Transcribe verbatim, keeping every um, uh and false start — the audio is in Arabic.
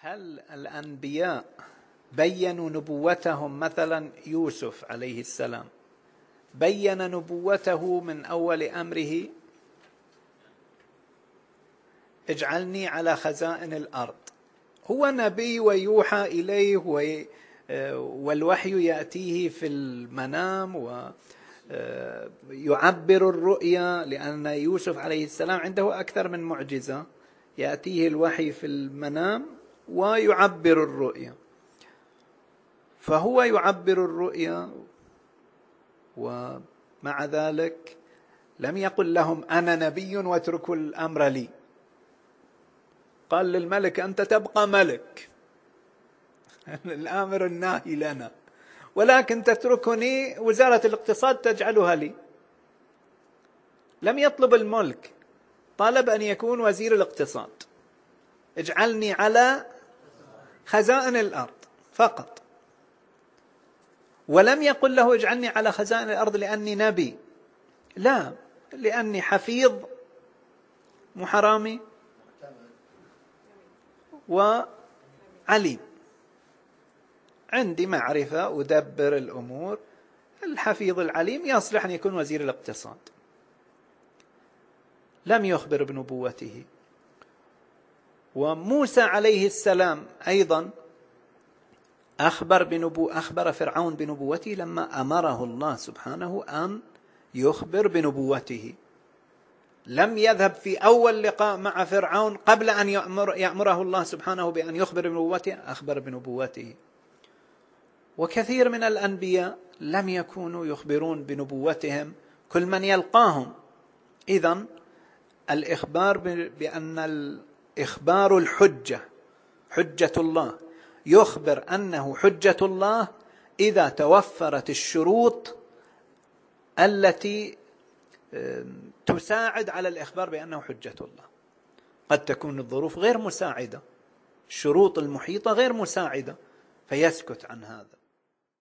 هل الأنبياء بيّنوا نبوتهم؟ مثلا يوسف عليه السلام بيّن نبوته من أول أمره: اجعلني على خزائن الأرض. هو نبي ويوحى إليه والوحي يأتيه في المنام ويعبر الرؤيا، لأن يوسف عليه السلام عنده أكثر من معجزة، يأتيه الوحي في المنام ويعبر الرؤيا، فهو يعبر الرؤيا. ومع ذلك لم يقل لهم أنا نبي واتركوا الأمر لي، قال للملك أنت تبقى ملك، الآمر الناهي لنا، ولكن تتركني وزارة الاقتصاد تجعلها لي. لم يطلب الملك، طالب أن يكون وزير الاقتصاد، اجعلني على خزائن الأرض فقط. ولم يقل له اجعلني على خزائن الأرض لأني نبي، لا، لأني حفيظ محرامي وعليم، عندي معرفة أدبر الأمور. الحفيظ العليم يصلح أن يكون وزير الاقتصاد. لم يخبر بنبوته. وموسى عليه السلام أيضا أخبر بنبو أخبر فرعون بنبوته لما أمره الله سبحانه أن يخبر بنبوته. لم يذهب في أول لقاء مع فرعون قبل أن يأمر يأمره الله سبحانه بأن يخبر بنبوته، أخبر بنبوته. وكثير من الأنبياء لم يكونوا يخبرون بنبوتهم كل من يلقاهم. إذن الإخبار بأن الإخبار الحجة، حجة الله، يخبر أنه حجة الله إذا توفرت الشروط التي تساعد على الإخبار بأنه حجة الله. قد تكون الظروف غير مساعدة، الشروط المحيطة غير مساعدة، فيسكت عن هذا.